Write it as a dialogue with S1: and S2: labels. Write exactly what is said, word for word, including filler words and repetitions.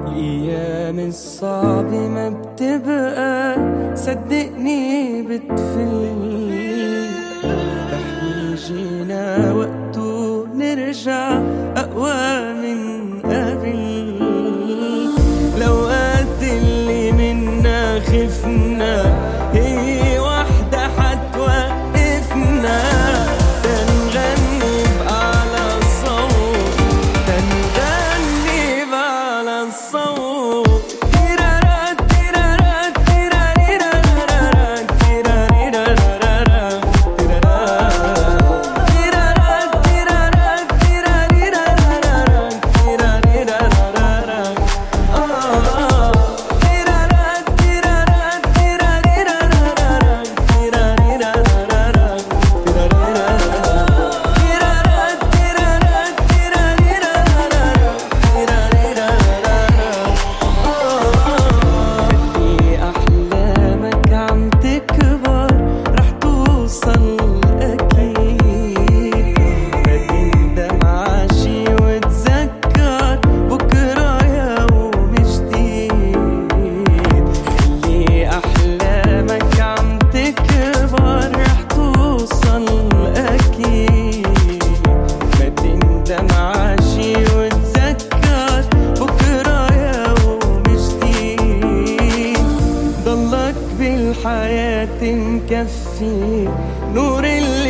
S1: الأيام الصعب ما بتبقى صدقني بتفل، رح يجينا وقت ونرجع أقوى من قبل. الأوقات اللي منا خفنا هي وحدة حتوقفنا، تنغني بأعلى صوت، تنغني بأعلى الصوت. بالحياة مكفي نور